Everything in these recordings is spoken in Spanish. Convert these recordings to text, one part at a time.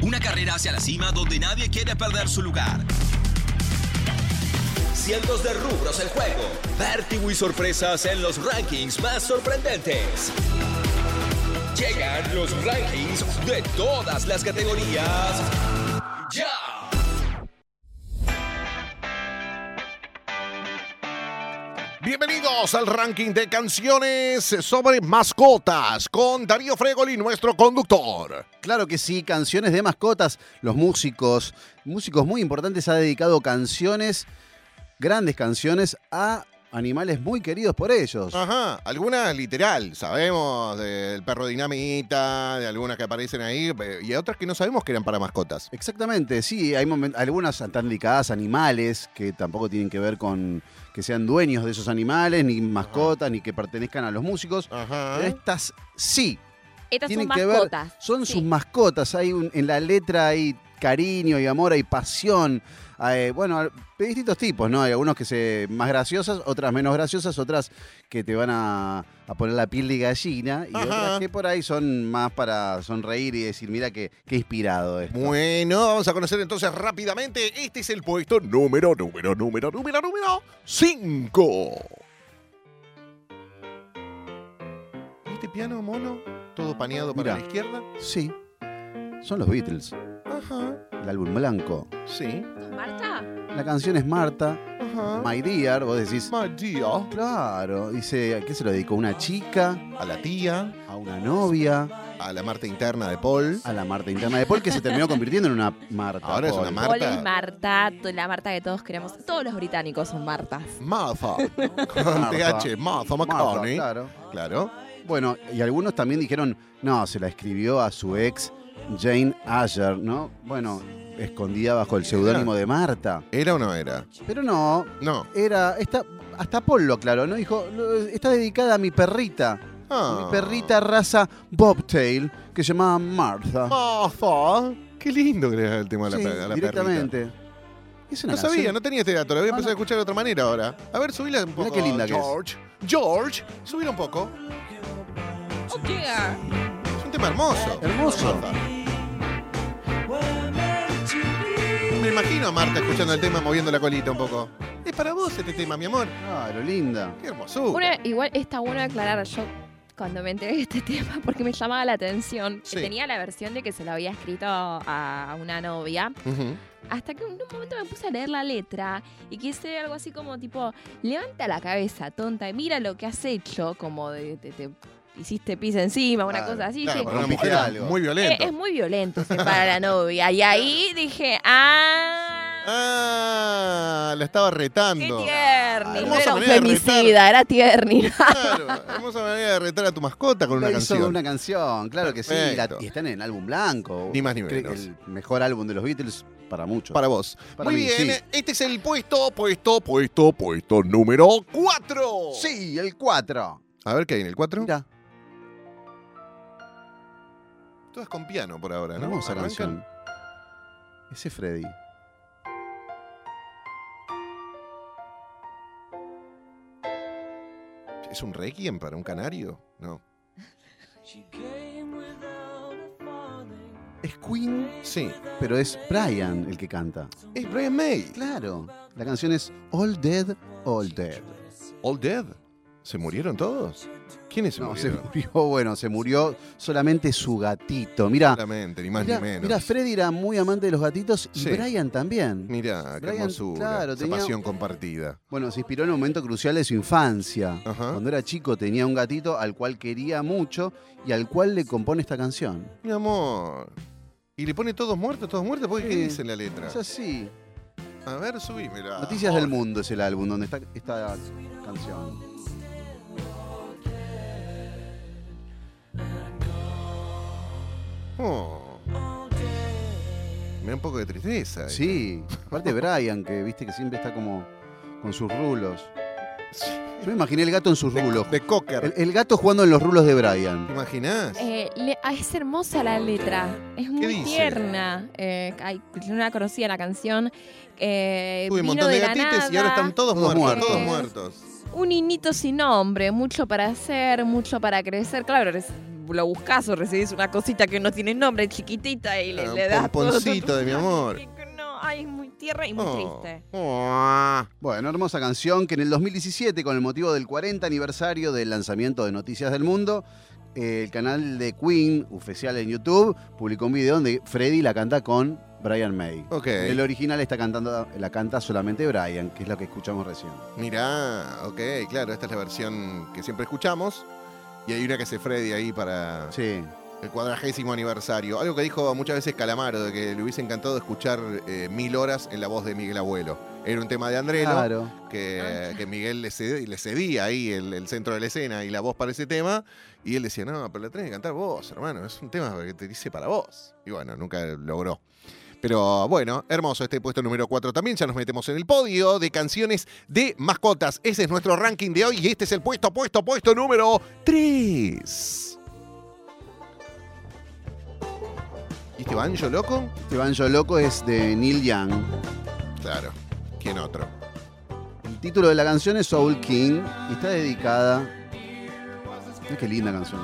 Una carrera hacia la cima donde nadie quiere perder su lugar. Cientos de rubros en juego. Vértigo y sorpresas en los rankings más sorprendentes. Llegan los rankings de todas las categorías. ¡Ya! Bienvenidos al ranking de canciones sobre mascotas con Darío Fregoli, nuestro conductor. Claro que sí, canciones de mascotas. Los músicos muy importantes han dedicado canciones, grandes canciones, a animales muy queridos por ellos. Ajá, algunas literal, sabemos del perro dinamita, de algunas que aparecen ahí, y otras que no sabemos que eran para mascotas. Exactamente, sí, hay algunas están dedicadas a animales que tampoco tienen que ver con que sean dueños de esos animales, ni mascotas, ni que pertenezcan a los músicos. Ajá. Pero estas sí. Estas tienen son que mascotas. ver, son Sí. sus mascotas. En la letra hay cariño y amor, hay pasión. Bueno, de distintos tipos, ¿no? Hay algunos que más graciosas, otras menos graciosas, otras que te van a poner la piel de gallina y Ajá. otras que por ahí son más para sonreír y decir, mira qué inspirado esto. Bueno, vamos a conocer entonces rápidamente. Este es el puesto número 5. ¿Este piano mono? Todo paneado para Mirá. la izquierda. Sí, son los Beatles, Ajá, el álbum blanco. sí. ¿Marta? La canción es Marta, Ajá. My Dear, vos decís, My dear. claro, dice, ¿a qué se lo dedicó? ¿Una chica? A la tía, ¿A una novia? a la Marta interna de Paul. A la Marta interna de Paul, que se terminó convirtiendo en una Marta. Ahora es Paul. una Marta. Paul es Marta, la Marta que todos queremos. Todos los británicos son Martas. Martha. Con TH, Martha McCartney. Claro. Claro. Bueno, y algunos también dijeron, no, se la escribió a su ex Jane Asher, ¿no? Bueno, escondida bajo el seudónimo de Marta. ¿Era o no era? Pero no, No. hasta Paul lo aclaró, ¿no? Dijo, está dedicada a mi perrita. Ah. Mi perrita raza Bobtail, que se llamaba Martha. Martha. Qué lindo que era el tema de Sí, la perrita. directamente. Es una No sabía, canción- no tenía este dato. Lo voy a No, empezar a no. escuchar de otra manera ahora. A ver, subila un poco. qué linda que es. George, subila un poco. Oh, yeah. Es un tema hermoso. Hermoso. Martha. Me imagino a Marta escuchando el tema, moviendo la colita un poco. Es para vos este tema, mi amor. Claro, linda. Qué hermosura. Igual está bueno aclarar, yo cuando me enteré de este tema, porque me llamaba la atención, Sí. que tenía la versión de que se lo había escrito a una novia, Ujú. hasta que en un momento me puse a leer la letra y quise algo así como tipo, levanta la cabeza, tonta, y mira lo que has hecho, como te hiciste pis encima, una Claro, cosa así. Claro, dije, para una rompiste mujer algo. muy violento. es muy violento para la novia. Y ahí dije, Ah, la estaba qué retando. tierni. No Hermosa era un manera de retar. femicida, era tierni. Claro, hermosa manera de retar a tu mascota con una Lo hizo canción. una canción, claro que sí. Perfecto. Y están en el álbum blanco. Ni más ni Creo que menos. El mejor álbum de los Beatles para muchos. Para vos. Para Muy mí, bien, sí. este es el puesto número 4. Sí, el 4. A ver qué hay en el 4. Mira, Todas con piano por ahora, ¿no? hermosa Arrancan. canción. Ese Freddy. ¿Es un requiem para un canario? No. Es Queen, Sí. pero es Brian el que canta. Es Brian May. Claro. La canción es All Dead, All Dead. All Dead. ¿Se murieron todos? ¿Quiénes se No, se murieron? murió solamente su gatito. Mira, Claramente, ni más mira, ni menos. mira, Freddy era muy amante de los gatitos y Sí. Brian también. Mirá, qué Brian, hermosura. claro, esa tenía- pasión compartida. Bueno, se inspiró en un momento crucial de su infancia. Ajá. Cuando era chico tenía un gatito al cual quería mucho y al cual le compone esta canción. Mi amor. ¿Y le pone todos muertos? ¿Porque qué Sí. dice en la letra? Es así. A ver, subímela. Noticias del Mundo es el álbum donde está esta canción. Oh. Me da un poco de tristeza. Sí, aparte Brian, que viste que siempre está como con sus rulos. Yo me imaginé el gato en sus rulos. De cocker. El gato jugando en los rulos de Brian. ¿Te imaginás? Es hermosa la letra, es muy dice? tierna. Yo no la conocía la canción. Tuve un Vino montón de la gatites y ahora nada, están todos Todos muertos. muertos. Todos muertos. un niñito sin nombre, mucho para hacer, mucho para crecer. Claro, lo buscas o recibís una cosita que no tiene nombre, chiquitita, y le Un das pomponcito de mi amor. No, ay, es muy tierna y muy triste. Bueno, hermosa canción que en el 2017, con el motivo del 40 aniversario del lanzamiento de Noticias del Mundo, el canal de Queen, oficial en YouTube, publicó un video donde Freddie la canta con Brian May. Ok. El original la canta solamente Brian, que es lo que escuchamos recién. Mirá, ok, claro, esta es la versión que siempre escuchamos. Y hay una que hace Freddy ahí para Sí. el 40º aniversario. Algo que dijo muchas veces Calamaro, de que le hubiese encantado escuchar 1000 horas en la voz de Miguel Abuelo. Era un tema de Andrelo, Claro. que Miguel le cedía ahí el centro de la escena y la voz para ese tema. Y él decía, no, pero la tenés que cantar vos, hermano, es un tema que te dice para vos. Y bueno, nunca logró. Pero bueno, hermoso este puesto número 4 también. Ya nos metemos en el podio de canciones de mascotas. Ese es nuestro ranking de hoy y este es el puesto número 3. ¿Y este banjo loco? Este banjo loco es de Neil Young. Claro, ¿quién otro? El título de la canción es Soul King y está dedicada... Mira qué linda canción.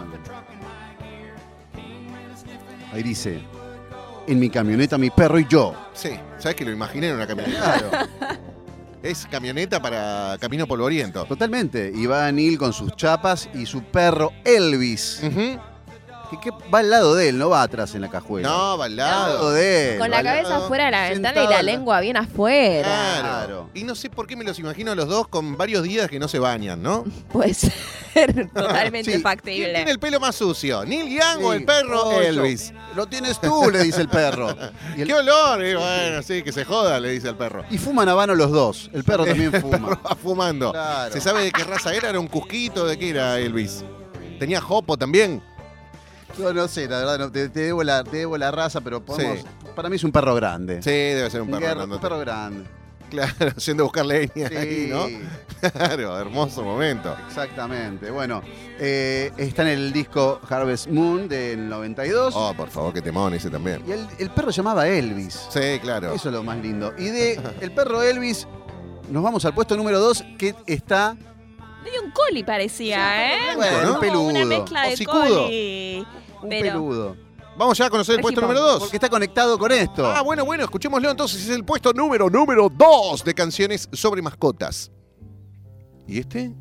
Ahí dice... En mi camioneta, mi perro y yo. Sí, ¿sabes que lo imaginé en una camioneta? Claro. Es camioneta para camino polvoriento. Totalmente. Y va Neil con sus chapas y su perro Elvis. Ujú. Que va al lado de él, no va atrás en la cajuela. No, va al Al lado. lado de él. Con va la al cabeza lado, afuera de la ventana y sentado la al- lengua bien afuera. Claro. Y no sé por qué me los imagino a los dos con varios días que no se bañan, ¿no? Puede ser totalmente Sí. ¿Quién factible. tiene el pelo más sucio? ¿Neil Young Sí. o el perro Oh, Elvis? yo. Lo tienes tú, le dice el perro. Y, ¡Qué olor! Y bueno, sí, que se joda, le dice el perro. y fuman habano los dos. El perro también fuma. Va fumando. Claro. ¿Se sabe de qué raza era? ¿Era un cusquito? ¿De qué era Elvis? ¿Tenía jopo también? Yo no sé, la verdad, no, te debo la raza, pero podemos. Sí. Para mí es un perro grande. Sí, debe ser un perro Un grandote. perro grande. Claro, yendo a buscar leña ahí, Sí, ¿no? Claro, hermoso momento. exactamente. Bueno, está en el disco Harvest Moon del 92. Oh, por favor, que temón ese también. Y el perro llamaba Elvis. Sí, claro. Eso es lo más lindo. Y de el perro Elvis, nos vamos al puesto número 2, que está. Medio un coli parecía, ¿eh? Bueno, ¿no? un peludo. Una mezcla de Hocicudo. coli. Un Pero peludo. Vamos ya a conocer el puesto Regimón, número 2. Porque está conectado con esto. Ah, bueno, escuchémoslo entonces. Es el puesto número 2 de canciones sobre mascotas. ¿Y este?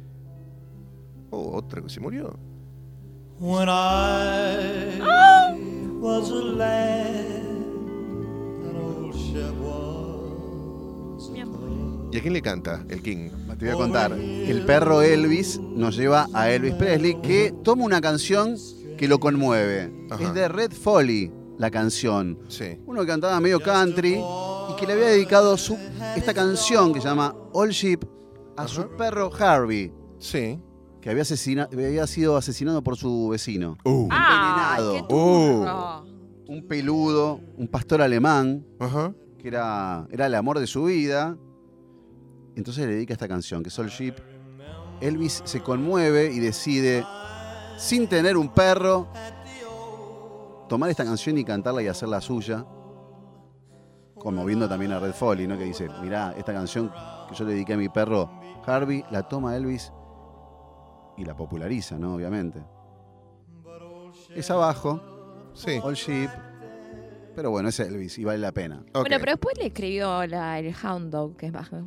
Oh, otra que se murió. When I was a lad, an old ship was Mi amor. ¿Y a quién le canta el King? Te voy a contar. El perro Elvis nos lleva a Elvis Presley, que toma una canción que lo conmueve. Ajá. Es de Red Foley, la canción. Sí. Uno que cantaba medio country y que le había dedicado esta canción que se llama All Sheep a su perro Harvey, Sí. que había sido asesinado por su vecino. ¡Ah! Envenenado. ¡Qué turro! Un peludo, un pastor alemán, Ajá. que era el amor de su vida. Entonces le dedica esta canción, que es All Sheep. Elvis se conmueve y decide, sin tener un perro, tomar esta canción y cantarla y hacerla suya, conmoviendo también a Red Foley, ¿no? Que dice, mirá, esta canción que yo le dediqué a mi perro Harvey, la toma Elvis y la populariza, ¿no? Obviamente. Es abajo, Sí. All Sheep, pero bueno, es Elvis y vale la pena. Ok. Bueno, pero después le escribió el Hound Dog, que es más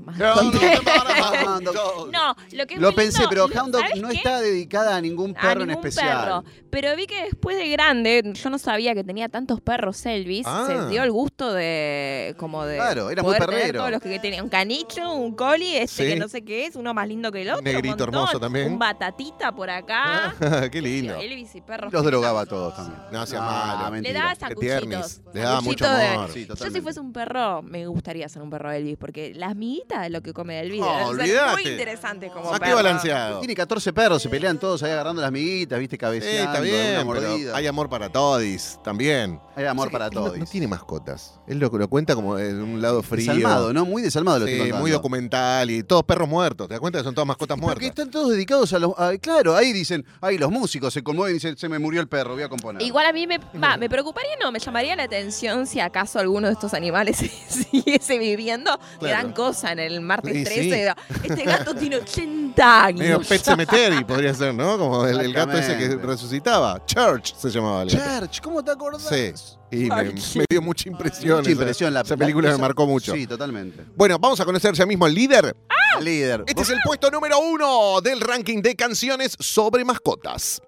No, lo que es Lo muy pensé, lindo, pero Hound Dog ¿sabes no qué? está dedicada a ningún A perro en ningún especial. perro. Pero vi que después de grande, yo no sabía que tenía tantos perros Elvis, Ah. se dio el gusto de Claro, era muy poder tener perrero. todos los que tenía un canicho, un coli, Sí. que no sé qué es, uno más lindo que el otro, Negrito un montón, hermoso también. un batatita por acá. Qué lindo. Elvis y perros. Los drogaba a todos también. No sea malo. Le mentira. daba Qué tiernis. sanguchitos. Le daba mucho sanguchitos de- amor. Sí, Yo si totalmente. fuese un perro, me gustaría ser un perro Elvis, porque las miguitas de lo que come Elvis Oh, deben ser olvídate. muy interesantes como Más que perro. balanceado. Tiene 14 perros, se pelean todos ahí agarrando las miguitas, viste, Sí, cabeceando, está una bien, mordida. pero hay amor para todis también. Hay amor O sea, para él todos. No tiene mascotas. Él lo cuenta como de un lado frío. Desalmado, ¿no? Muy desalmado lo Sí, estoy contando. muy documental y todos perros muertos. ¿Te das cuenta que son todas mascotas Porque muertas? están todos dedicados a los... claro, ahí dicen, ahí los músicos se conmueven y dicen, se me murió el perro, voy a componer. Igual a mí me preocuparía, no, me llamaría la atención atención si acaso alguno de estos animales siguiese viviendo. Le dan cosa en el martes Sí, 13. Este gato tiene 80 años. Medio Pet Cemetery podría ser, ¿no? Como el gato ese que Exactamente. resucitaba. Church se llamaba el gato. Church, ¿cómo te acordás? Sí. Y me Church. dio mucha impresión. Mucha impresión. Esa película me marcó mucho. Sí, totalmente. Bueno, vamos a conocer ya mismo al líder. El líder. Este es el puesto número 1 del ranking de canciones sobre mascotas.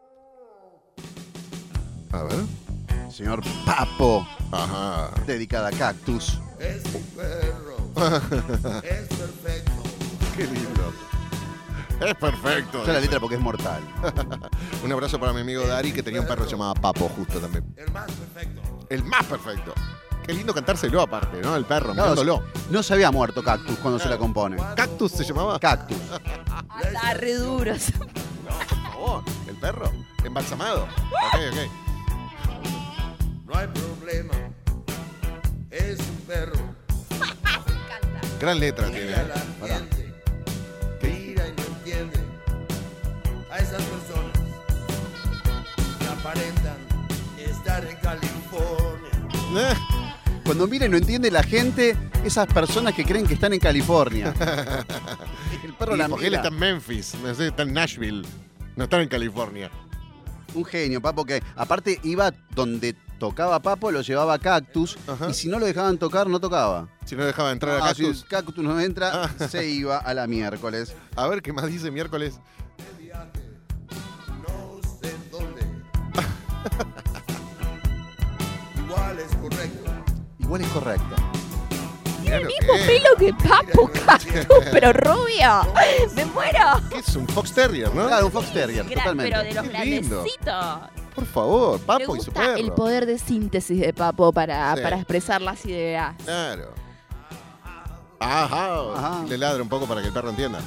A ver. Señor Papo, Ajá. dedicada a Cactus. Es un perro. Es perfecto. Qué lindo. Es perfecto. Yo la letra porque es mortal. Un abrazo para mi amigo Dari, que tenía un perro llamado Papo, justo también. El más perfecto. El más perfecto. Qué lindo cantárselo aparte, ¿no? El perro, Claro, mirándolo. no se había muerto Cactus cuando se la compone. ¿Cactus se llamaba? Cactus. Está re duro. Por favor. ¿El perro? Embalsamado. Ok, ok. No hay problema. Es un perro. Gran letra tiene, Mira ¿eh? la gente. Mira y no entiende. A esas personas que aparentan estar en California. Cuando mira y no entiende la gente, esas personas que creen que están en California. El perro la Porque él mira. está en Memphis, no sé, está en Nashville. No está en California. Un genio, Papo, que aparte iba donde tocaba Papo, lo llevaba a Cactus, Ajá. y si no lo dejaban tocar, no tocaba. Si no dejaba entrar a Ah, si Cactus. Cactus no entra, Ah. se iba a la miércoles. A ver qué más dice miércoles. No sé dónde. Igual es correcto. Igual es correcto. Mirá lo Mismo que es. pelo que Papo Cactus, pero rubio. Me muero. ¿Qué es un Fox Terrier, no? Claro, un Fox Terrier, totalmente. Pero de los Qué lindo. grandecitos. Por favor, Me Papo y su gusta perro. el poder de síntesis de Papo para Sí. expresar las ideas. Claro. Ajá. Ajá. Le ladra un poco para que el perro entienda.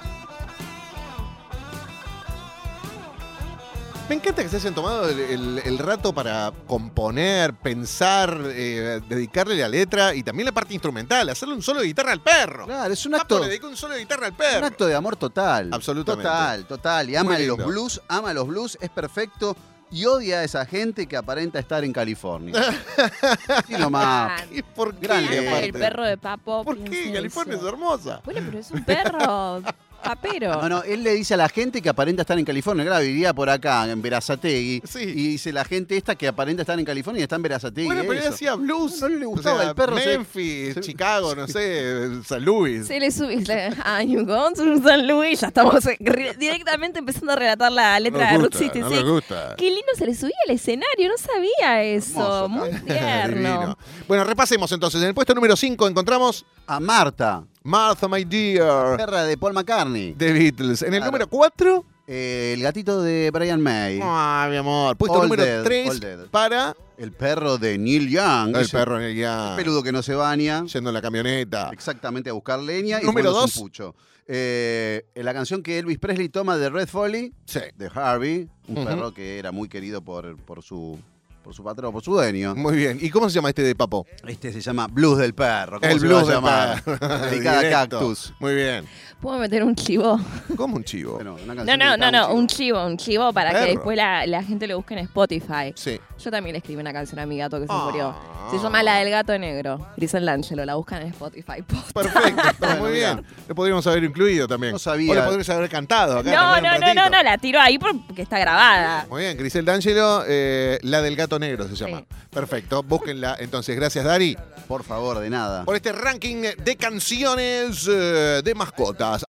Me encanta que se hayan tomado el rato para componer, pensar, dedicarle la letra y también la parte instrumental, hacerle un solo de guitarra al perro. Claro, es un Papo acto, le dedicó un solo de guitarra al un perro. acto de amor total. Absolutamente. Total. Y ama Muy los lindo. blues, es perfecto. Y odia a esa gente que aparenta estar en California. Sí, nomás. ¿Y por qué? Gran Anda, aparte. el perro de Papo. ¿Por piensa qué? California eso. es hermosa. Bueno, pero es un perro papero. No, no, él le dice a la gente que aparenta estar en California. Claro, vivía por acá, en Verazategui. Sí. Y dice la gente esta que aparenta estar en California y está en Verazategui. Bueno, pero él eso. hacía blues. No le gustaba el perro, se- Memphis, se- Chicago, no sé, San Luis. Se le sube. I'm going to San Luis. Ya estamos directamente empezando a relatar la letra de Route 66. no les gusta. Qué lindo se le subía al escenario, no sabía eso. Hermoso, Muy Cactus. tierno. Divino. Bueno, repasemos entonces. En el puesto número 5 encontramos A Marta, Martha, My Dear, perra de Paul McCartney. The Beatles. En el Claro. número 4, El gatito de Brian May. mi amor. Puesto All número Dead, All 3 Dead. para El perro de Neil Young. el ese perro en el ya. peludo que no se baña. Yendo en la camioneta. Exactamente, a buscar leña. Número y fumándose 2. un pucho. La canción que Elvis Presley toma de Red Foley, Sí. de Harvey, un Ujú. perro que era muy querido por su patrón, por su dueño. Muy bien. ¿Y cómo se llama este de Papo? Este se llama Blues del Perro. ¿Cómo El se blues va a del llamar? perro. Dedicada a Directo. Cactus. Muy bien. ¿Puedo meter un chivo? ¿Cómo un chivo? Bueno, una No, canción no, dedicada no, a un chivo para Perro. que después la gente lo busque en Spotify. Sí. Yo también le escribí una canción a mi gato que se Ah. murió. Se llama La del gato negro. Grisel D'Angelo, la buscan en Spotify. Posta. Perfecto, está Bueno, muy mirá. bien. Lo podríamos haber incluido también. No sabía. O lo podríamos haber cantado acá. No, también un no, no, no, ratito. no, la tiro ahí porque está grabada. Muy bien, Grisel D'Angelo, la del gato negro se llama. Sí. Perfecto, búsquenla. Entonces, gracias Dari Por favor, de nada. por este ranking de canciones de mascotas.